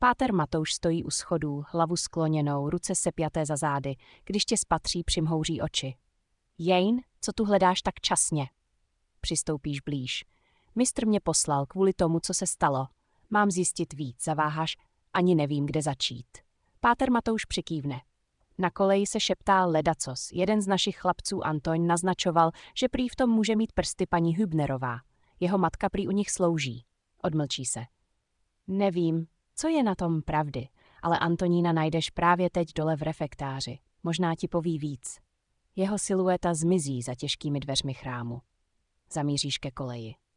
Páter Matouš stojí u schodů, hlavu skloněnou, ruce sepjaté za zády, když tě spatří, přimhouří oči. Jane, co tu hledáš tak časně? Přistoupíš blíž. Mistr mě poslal kvůli tomu, co se stalo. Mám zjistit víc, zaváháš, ani nevím, kde začít. Páter Matouš přikývne. Na koleji se šeptá ledacos. Jeden z našich chlapců Antoň naznačoval, že prý v tom může mít prsty paní Hübnerová. Jeho matka prý u nich slouží. Odmlčí se. Nevím, co je na tom pravdy, ale Antonína najdeš právě teď dole v refektáři. Možná ti poví víc. Jeho silueta zmizí za těžkými dveřmi chrámu. Zamíříš ke koleji.